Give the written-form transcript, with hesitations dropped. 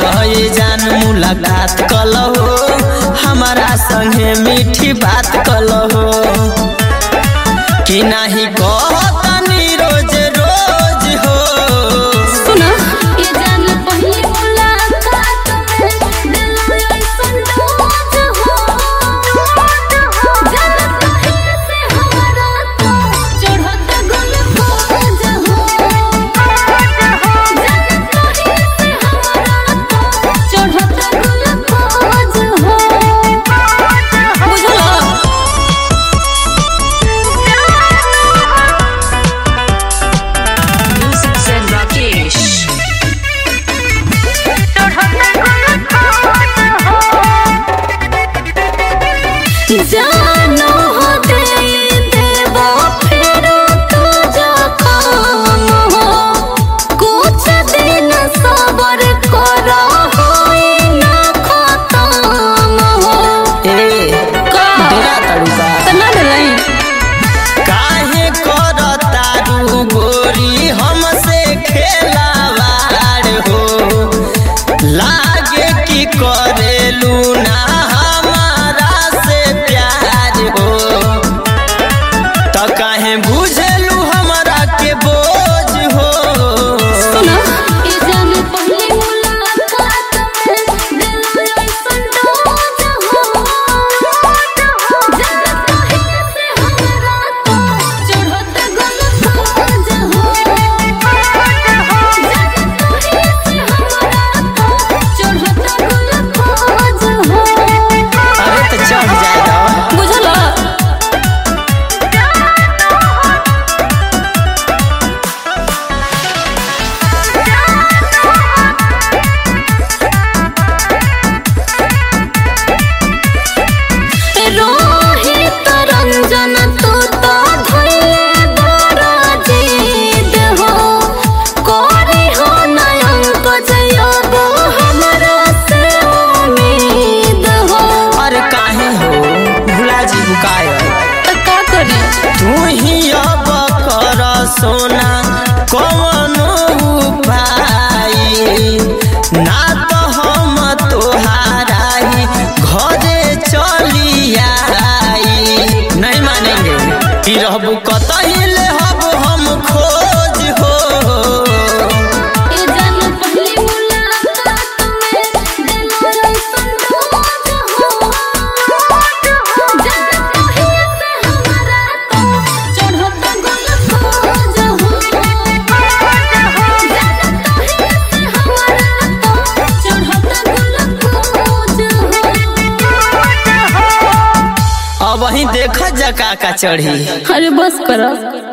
आवए जान मुलाकात कलहो, हमारा संगे मीठी बात कलहो कि नहीं कहतनी रोज रोज हो। सुना ये जान पहली मुलाकात में दिल ऐसन डोज हो, जान कहीं से हमारा तो चढ़त गुलकोज हो, जान कहीं से हमारा तो चढ़त गुलकोज हो। बुझला जानो हो देबो फिर तो जखम हो, कुछ दिन सबर करो होई ना खत्म हो। डेरा तड़ुका तना डलाई काहे करतारू गोरी हमसे खेलावार हो, लागे कि करेलू ना हमारा से प्यार हो, तो काहे बुझेलू हमरा के बोझ हो। सुना ये जान पहली मुलाकात में दिल ऐसन डोज हो, जान कहीं से हमारा तो चढ़त गुलकोज हो, जान कहीं से हमारा तो चढ़त गुलकोज हो। अरे तो चढ़ जाएगा। बुझला रोहित रंजन तू तो धइले बड़ा जिद हो, कोरी हो नयंक जयब हमरा से उम्मीद हो। अरे काहे हो भुला जी बुकाय, त का करी तू ही अब कर सोना कौनो उपाय, ना तो हम तोहारा ही घरे चली आई। नहीं मानेंगे कि रहबू कतही ले हब हम खोज हो। ये जान पहली मुलाकात में दिल ऐसन डोज हो, जान कहीं से हमारा तो चढ़त गुलकोज हो, जान कहीं से हमारा तो चढ़त गुलकोज हो। अब वहीं देख जका का चढ़ी। अरे बस करो।